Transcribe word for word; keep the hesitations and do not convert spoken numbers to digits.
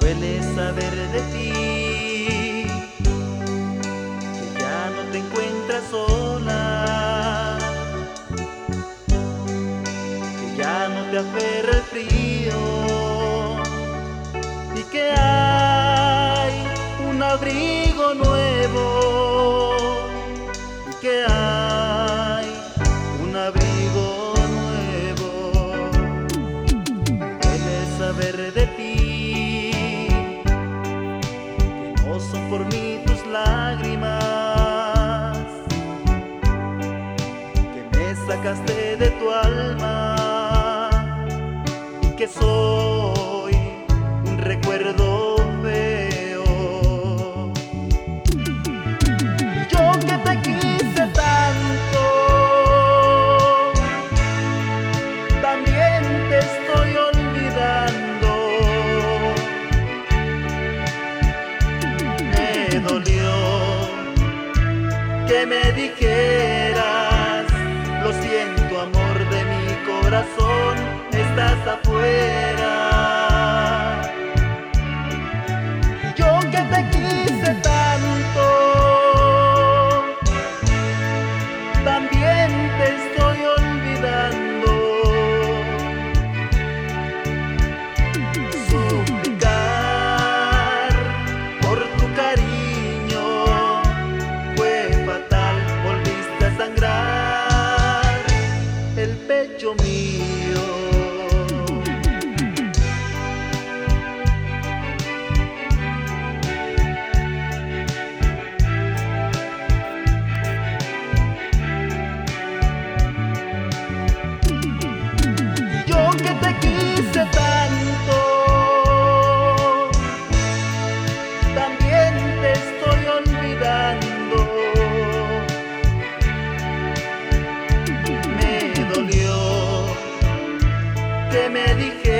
Duele saber de ti, que ya no te encuentras sola, que ya no te aferra el frío y que hay un abrigo nuevo, y que hay un abrigo nuevo. Duele saber de ti, no son por mí tus lágrimas, que me sacaste de tu alma, y que soy un recuerdo feo. Y yo que te quise tanto, también te estoy olvidando. Me dolió que me dijeras: lo siento, amor de mi corazón, estás afuera. Y yo que te quise tanto, también te estoy olvidando. Suplicar por tu cariño fue fatal, volviste a sangrar el pecho mío. Yo que te quise tanto, también te estoy olvidando. Me dolió que me dijeras